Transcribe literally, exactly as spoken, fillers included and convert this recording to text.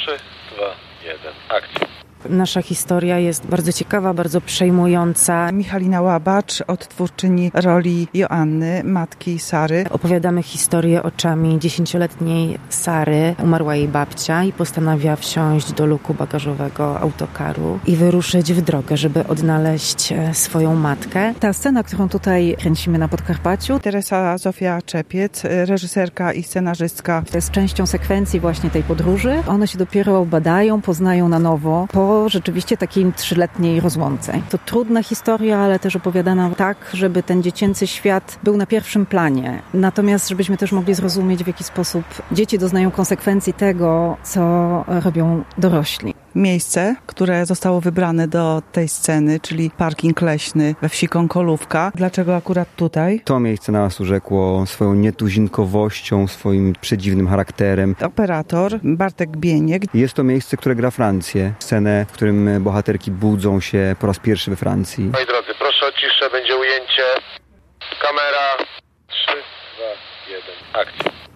trzy, dwa, jeden, akcja. Nasza historia jest bardzo ciekawa, bardzo przejmująca. Michalina Łabacz, odtwórczyni roli Joanny, matki Sary. Opowiadamy historię oczami dziesięcioletniej Sary. Umarła jej babcia i postanawia wsiąść do luku bagażowego autokaru i wyruszyć w drogę, żeby odnaleźć swoją matkę. Ta scena, którą tutaj kręcimy na Podkarpaciu, Teresa Zofia Czepiec, reżyserka i scenarzystka. to jest częścią sekwencji właśnie tej podróży. One się dopiero badają, poznają na nowo po rzeczywiście takiej trzyletniej rozłące. To trudna historia, ale też opowiadana tak, żeby ten dziecięcy świat był na pierwszym planie. Natomiast żebyśmy też mogli zrozumieć, w jaki sposób dzieci doznają konsekwencji tego, co robią dorośli. Miejsce, które zostało wybrane do tej sceny, czyli parking leśny we wsi Kąkolówka. Dlaczego akurat tutaj? To miejsce na nas urzekło swoją nietuzinkowością, swoim przedziwnym charakterem. Operator Bartek Bieniek. Jest to miejsce, które gra Francję. Scenę, w którym bohaterki budzą się po raz pierwszy we Francji. Moi drodzy, proszę o ciszę, będzie ujęcie. Kamera. trzy, dwa, jeden, akcja.